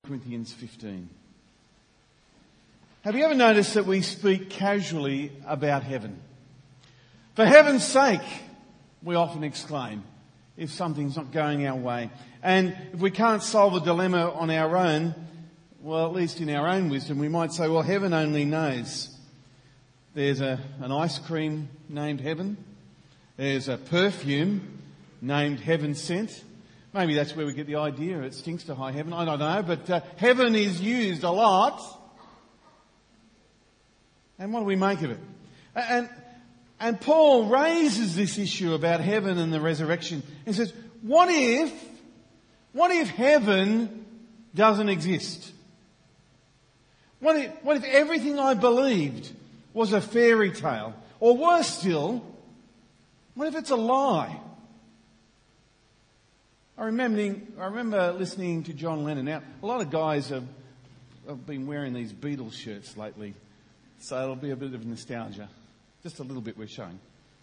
Corinthians 15. Have you ever noticed that we speak casually about heaven? For heaven's sake, we often exclaim if something's not going our way. And if we can't solve a dilemma on our own, well, at least in our own wisdom, we might say, well, heaven only knows. There's an ice cream named Heaven. There's a perfume named Heaven Sent. Maybe that's where we get the idea. It stinks to high heaven. I don't know. But heaven is used a lot. And what do we make of it? And Paul raises this issue about heaven and the resurrection. He says, what if heaven doesn't exist? What if everything I believed was a fairy tale? Or worse still, what if it's a lie? I remember listening to John Lennon. Now, a lot of guys have been wearing these Beatles shirts lately, so it'll be a bit of nostalgia. Just a little bit we're showing.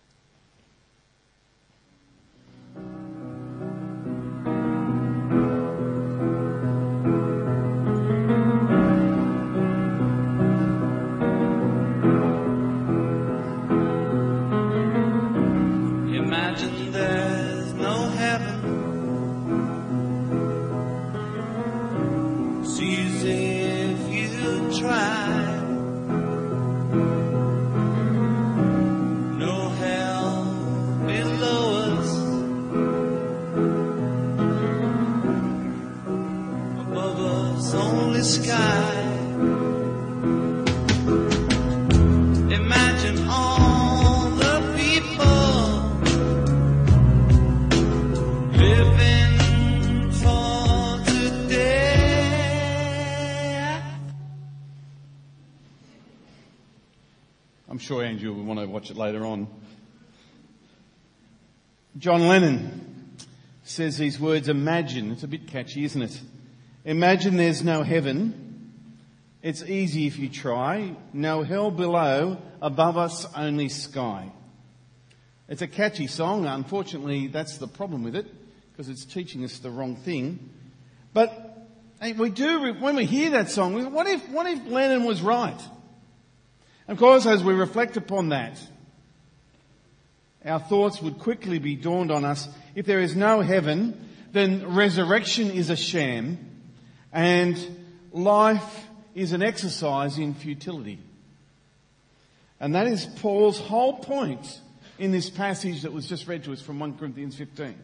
Imagine there's no heaven. See as if you try. No hell below us. Above us only sky. Imagine all the people living for today. I'm sure Andrew will want to watch it later on. John Lennon says these words, imagine. It's a bit catchy, isn't it? Imagine there's no heaven. It's easy if you try. No hell below, above us only sky. It's a catchy song. Unfortunately, that's the problem with it, because it's teaching us the wrong thing. But we do, when we hear that song, we go, what if Lennon was right? Of course, as we reflect upon that, our thoughts would quickly be dawned on us. If there is no heaven, then resurrection is a sham, and life is an exercise in futility. And that is Paul's whole point in this passage that was just read to us from 1 Corinthians 15.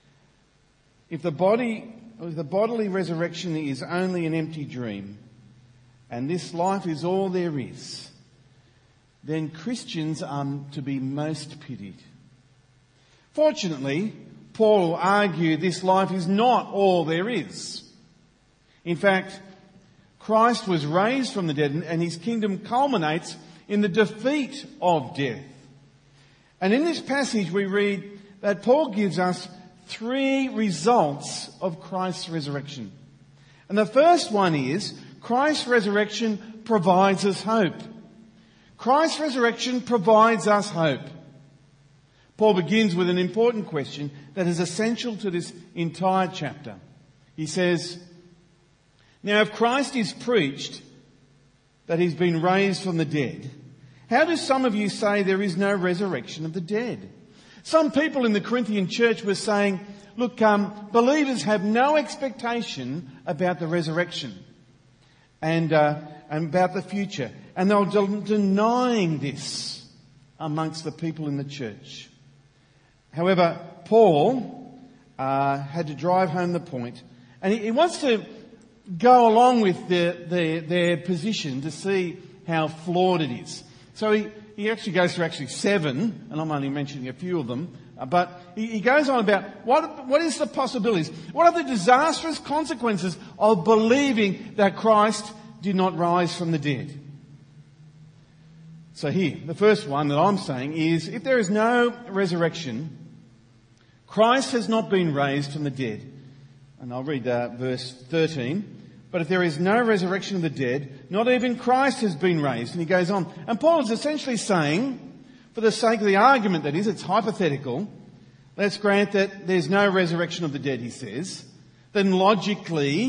If the bodily resurrection is only an empty dream, and this life is all there is, then Christians are to be most pitied. Fortunately, Paul will argue this life is not all there is. In fact, Christ was raised from the dead, and his kingdom culminates in the defeat of death. And in this passage we read that Paul gives us 3 results of Christ's resurrection. And the first one is Christ's resurrection provides us hope. Christ's resurrection provides us hope. Paul begins with an important question that is essential to this entire chapter. He says, now if Christ is preached that he's been raised from the dead, how do some of you say there is no resurrection of the dead? Some people in the Corinthian church were saying, look, believers have no expectation about the resurrection and about the future. And they were denying this amongst the people in the church. However, Paul had to drive home the point, and he wants to go along with their position to see how flawed it is. So he actually goes through 7, and I'm only mentioning a few of them, but he goes on about what is the possibilities? What are the disastrous consequences of believing that Christ did not rise from the dead? So here, the first one that I'm saying is, if there is no resurrection, Christ has not been raised from the dead. And I'll read verse 13. But if there is no resurrection of the dead, not even Christ has been raised. And he goes on. And Paul is essentially saying, for the sake of the argument that is, it's hypothetical, let's grant that there's no resurrection of the dead, he says, then logically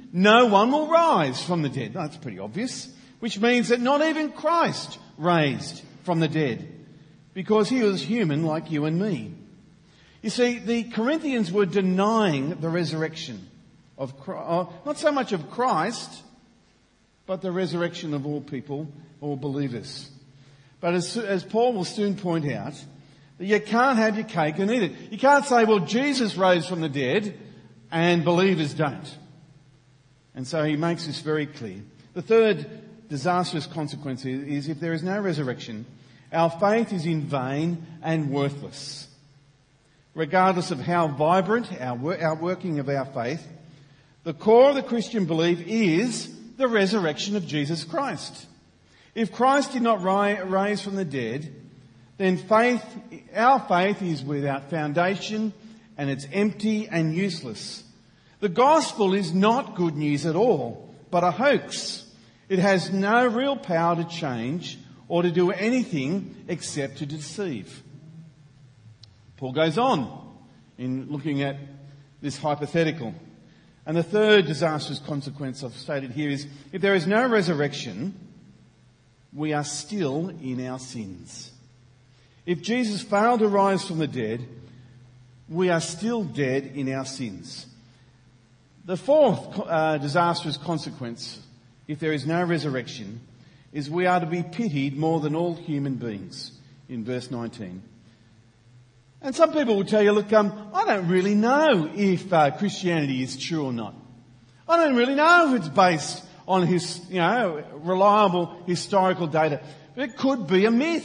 no one will rise from the dead. That's pretty obvious. Which means that not even Christ raised from the dead, because he was human like you and me. You see, the Corinthians were denying the resurrection of Christ, not so much of Christ, but the resurrection of all people, all believers. But as Paul will soon point out, you can't have your cake and eat it. You can't say, well, Jesus rose from the dead and believers don't. And so he makes this very clear. The third disastrous consequence is if there is no resurrection, our faith is in vain and worthless. Regardless of how vibrant our working of our faith, the core of the Christian belief is the resurrection of Jesus Christ. If Christ did not rise from the dead, then our faith is without foundation and it's empty and useless. The gospel is not good news at all, but a hoax. It has no real power to change or to do anything except to deceive. Paul goes on in looking at this hypothetical. And the third disastrous consequence I've stated here is if there is no resurrection, we are still in our sins. If Jesus failed to rise from the dead, we are still dead in our sins. The fourth disastrous consequence, if there is no resurrection, is we are to be pitied more than all human beings, in verse 19. And some people will tell you, look, I don't really know if Christianity is true or not. I don't really know if it's based on reliable historical data. But it could be a myth.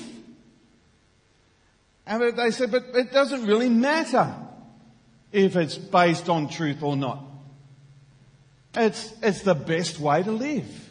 And they said, but it doesn't really matter if it's based on truth or not. It's the best way to live.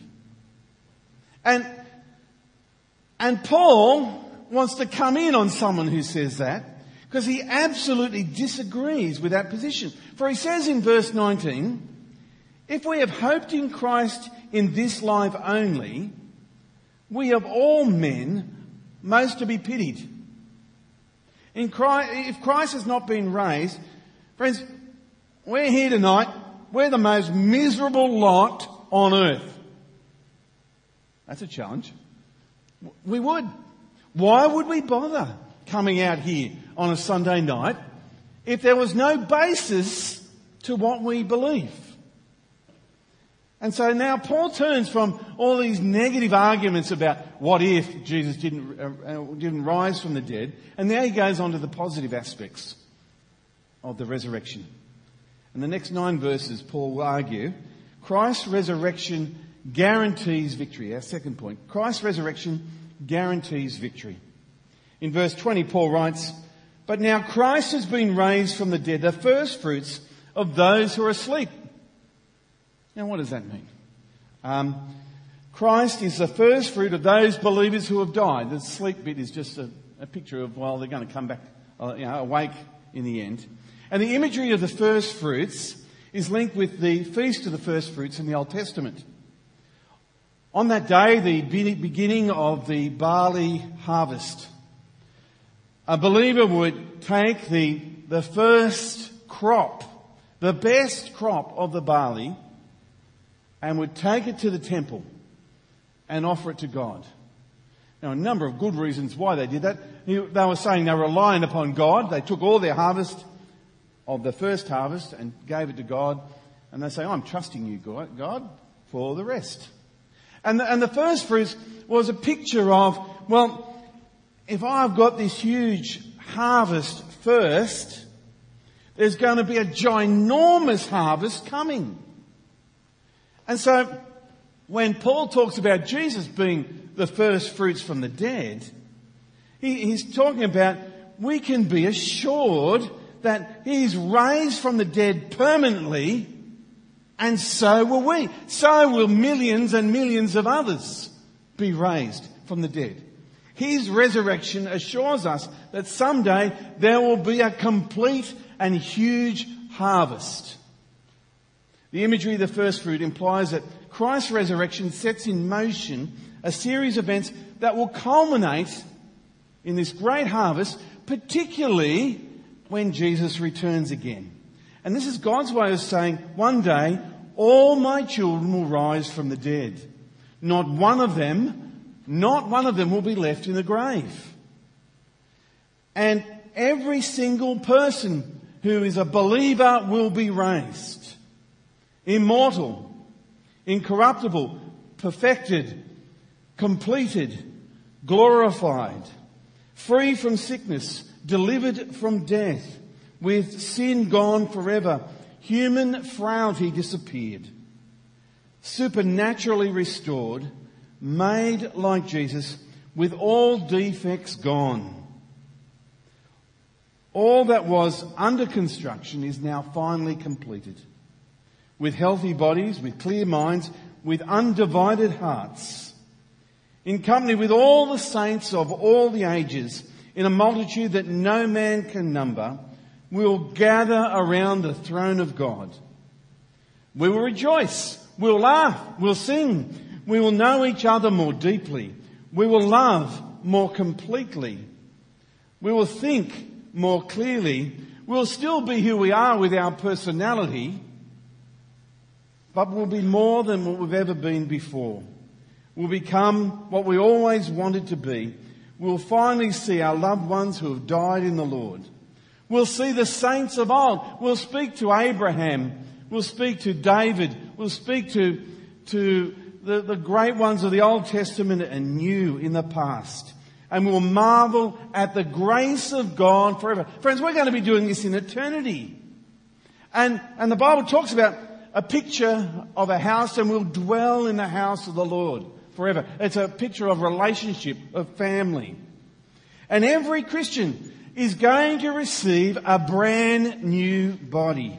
And Paul wants to come in on someone who says that, because he absolutely disagrees with that position. For he says in verse 19, if we have hoped in Christ in this life only, we of all men most to be pitied. If Christ has not been raised, friends, we're here tonight, we're the most miserable lot on earth. That's a challenge. We would. Why would we bother coming out here on a Sunday night if there was no basis to what we believe? And so now Paul turns from all these negative arguments about what if Jesus didn't rise from the dead, and now he goes on to the positive aspects of the resurrection. In the next 9 verses, Paul will argue Christ's resurrection guarantees victory. Our second point. Christ's resurrection guarantees victory. In verse 20, Paul writes, but now Christ has been raised from the dead, the first fruits of those who are asleep. Now what does that mean? Christ is the first fruit of those believers who have died. The sleep bit is just a picture of, well, they're going to come back awake in the end. And the imagery of the first fruits is linked with the Feast of the First Fruits in the Old Testament. On that day, the beginning of the barley harvest, a believer would take the first crop, the best crop of the barley, and would take it to the temple and offer it to God. Now, a number of good reasons why they did that. They were saying they were reliant upon God. They took all their harvest of the first harvest and gave it to God. And they say, I'm trusting you, God, for the rest. And the first fruits was a picture of, well, if I've got this huge harvest first, there's going to be a ginormous harvest coming. And so when Paul talks about Jesus being the first fruits from the dead, he's talking about we can be assured that he's raised from the dead permanently, and so will we. So will millions and millions of others be raised from the dead. His resurrection assures us that someday there will be a complete and huge harvest. The imagery of the first fruit implies that Christ's resurrection sets in motion a series of events that will culminate in this great harvest, particularly when Jesus returns again. And this is God's way of saying one day all my children will rise from the dead. Not one of them will be left in the grave. And every single person who is a believer will be raised. Immortal, incorruptible, perfected, completed, glorified, free from sickness, delivered from death, with sin gone forever, human frailty disappeared, supernaturally restored, made like Jesus, with all defects gone. All that was under construction is now finally completed. With healthy bodies, with clear minds, with undivided hearts, in company with all the saints of all the ages, in a multitude that no man can number, we will gather around the throne of God. We will rejoice, we'll laugh, we'll sing, we will know each other more deeply, we will love more completely, we will think more clearly, we'll still be who we are with our personality, but we'll be more than what we've ever been before. We'll become what we always wanted to be. We'll finally see our loved ones who have died in the Lord. We'll see the saints of old. We'll speak to Abraham. We'll speak to David. We'll speak to the great ones of the Old Testament and new in the past. And we'll marvel at the grace of God forever. Friends, we're going to be doing this in eternity. And the Bible talks about a picture of a house, and we'll dwell in the house of the Lord forever. It's a picture of relationship, of family. And every Christian is going to receive a brand new body.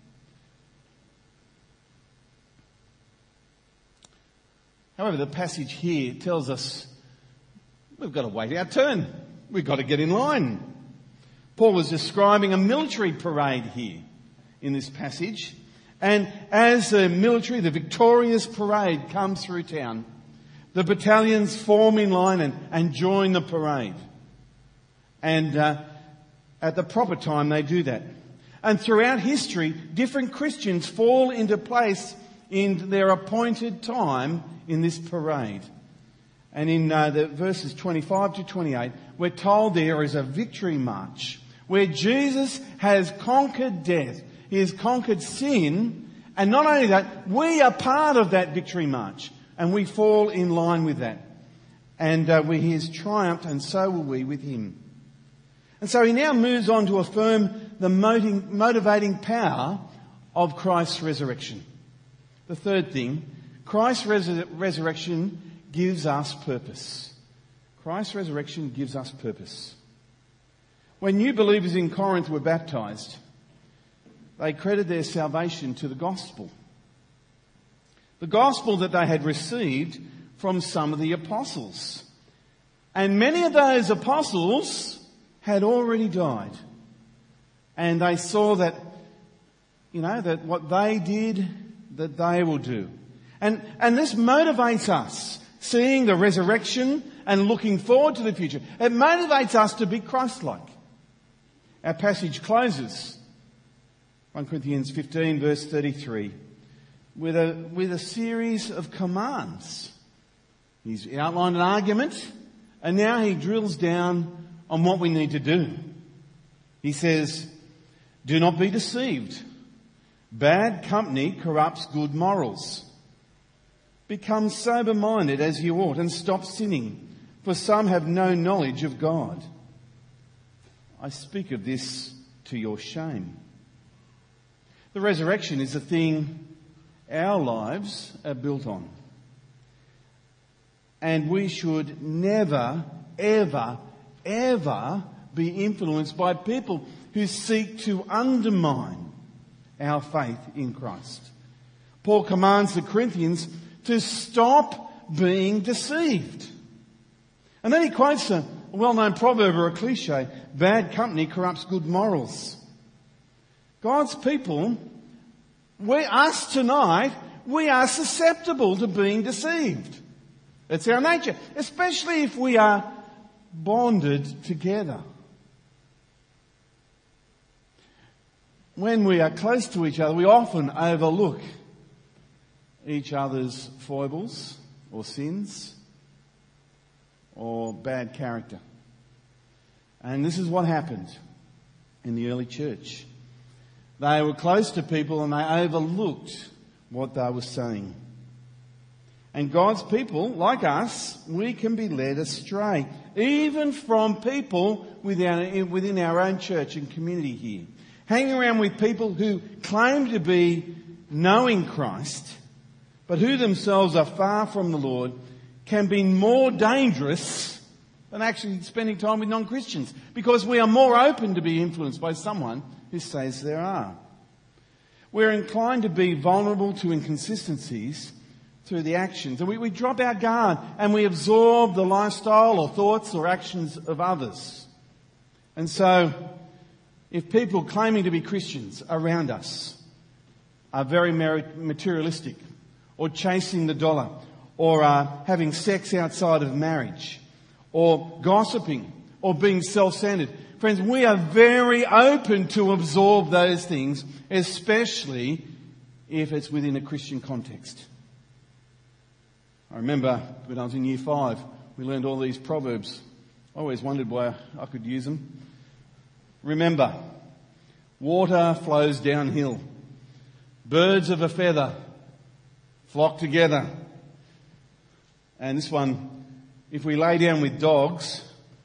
However, the passage here tells us we've got to wait our turn. We've got to get in line. Paul was describing a military parade here in this passage. And as the military, the victorious parade comes through town, the battalions form in line and join the parade. And at the proper time they do that. And throughout history, different Christians fall into place in their appointed time in this parade. And in the verses 25 to 28, we're told there is a victory march where Jesus has conquered death. He has conquered sin. And not only that, we are part of that victory march. And we fall in line with that. And he has triumphed, and so will we with him. And so he now moves on to affirm the motivating power of Christ's resurrection. The third thing, Christ's resurrection gives us purpose. Christ's resurrection gives us purpose. When new believers in Corinth were baptized, they credited their salvation to the gospel. The gospel that they had received from some of the apostles. And many of those apostles had already died. And they saw that, that what they did, that they will do. And this motivates us, seeing the resurrection and looking forward to the future. It motivates us to be Christ-like. Our passage closes, 1 Corinthians 15 verse 33, with a series of commands. He's outlined an argument, and now he drills down on what we need to do. He says, do not be deceived. Bad company corrupts good morals. Become sober-minded as you ought and stop sinning, for some have no knowledge of God. I speak of this to your shame. The resurrection is the thing our lives are built on. And we should never, ever, ever be influenced by people who seek to undermine our faith in Christ. Paul commands the Corinthians to stop being deceived. And then he quotes a well-known proverb or a cliche, bad company corrupts good morals. God's people, us tonight, we are susceptible to being deceived. It's our nature, especially if we are bonded together. When we are close to each other, we often overlook each other's foibles or sins or bad character. And this is what happened in the early church. They were close to people and they overlooked what they were saying. And God's people, like us, we can be led astray, even from people within our own church and community here. Hanging around with people who claim to be knowing Christ, but who themselves are far from the Lord, can be more dangerous than actually spending time with non-Christians, because we are more open to be influenced by someone who says there are. We're inclined to be vulnerable to inconsistencies through the actions, and we drop our guard and we absorb the lifestyle or thoughts or actions of others. And so, if people claiming to be Christians around us are very materialistic, or chasing the dollar, or having sex outside of marriage, or gossiping, or being self-centered, friends, we are very open to absorb those things, especially if it's within a Christian context. I remember when I was in year 5, we learned all these proverbs. I always wondered why I could use them. Remember, water flows downhill. Birds of a feather flock together. And this one, if we lay down with dogs,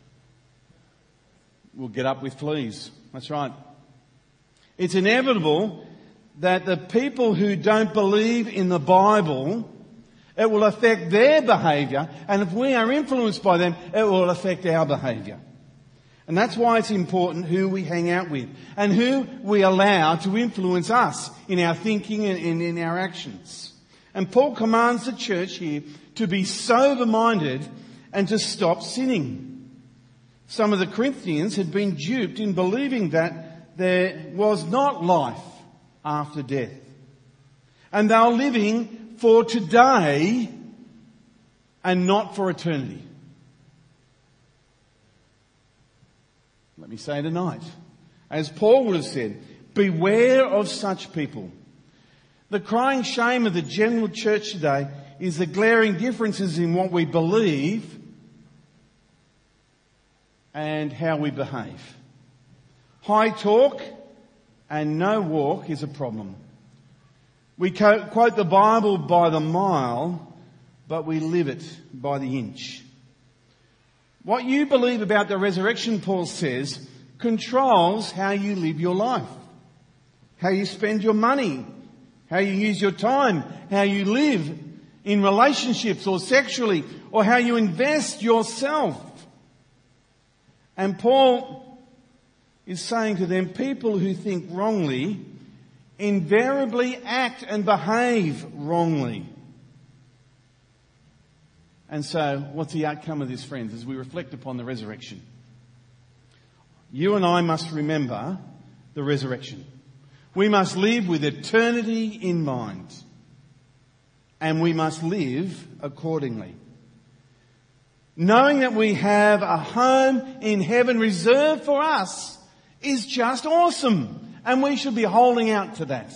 we'll get up with fleas. That's right. It's inevitable that the people who don't believe in the Bible, it will affect their behaviour, and if we are influenced by them, it will affect our behaviour. And that's why it's important who we hang out with and who we allow to influence us in our thinking and in our actions. And Paul commands the church here to be sober-minded and to stop sinning. Some of the Corinthians had been duped in believing that there was not life after death. And they were living for today and not for eternity. Let me say tonight, as Paul would have said, beware of such people. The crying shame of the general church today is the glaring differences in what we believe and how we behave. High talk and no walk is a problem. We quote the Bible by the mile, but we live it by the inch. What you believe about the resurrection, Paul says, controls how you live your life, how you spend your money, how you use your time, how you live in relationships or sexually, or how you invest yourself. And Paul is saying to them, people who think wrongly invariably act and behave wrongly. And so, what's the outcome of this, friends, as we reflect upon the resurrection? You and I must remember the resurrection. We must live with eternity in mind. And we must live accordingly. Knowing that we have a home in heaven reserved for us is just awesome. And we should be holding out to that.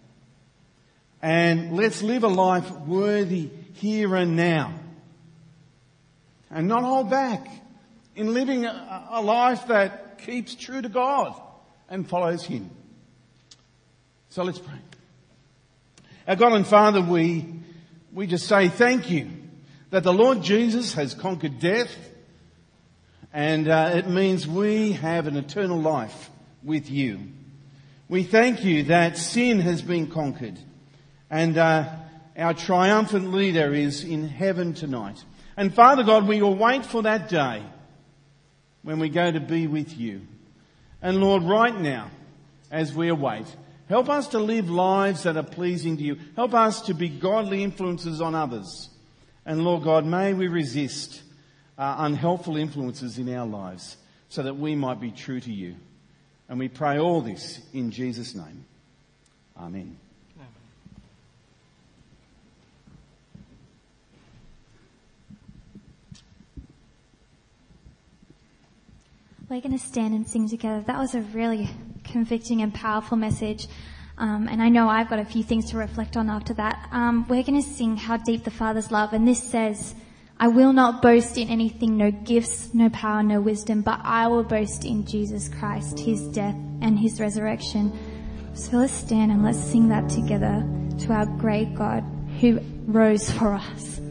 And let's live a life worthy here and now. And not hold back in living a life that keeps true to God and follows Him. So let's pray. Our God and Father, we just say thank you that the Lord Jesus has conquered death, and it means we have an eternal life with you. We thank you that sin has been conquered, and our triumphant leader is in heaven tonight. And Father God, we will wait for that day when we go to be with you. And Lord, right now, as we await, help us to live lives that are pleasing to you. Help us to be godly influences on others. And Lord God, may we resist unhelpful influences in our lives so that we might be true to you. And we pray all this in Jesus' name. Amen. We're going to stand and sing together. That was a really convicting and powerful message. And I know I've got a few things to reflect on after that. We're going to sing How Deep the Father's Love, and this says, I will not boast in anything, no gifts, no power, no wisdom, but I will boast in Jesus Christ, his death and his resurrection. So let's stand and let's sing that together to our great God who rose for us.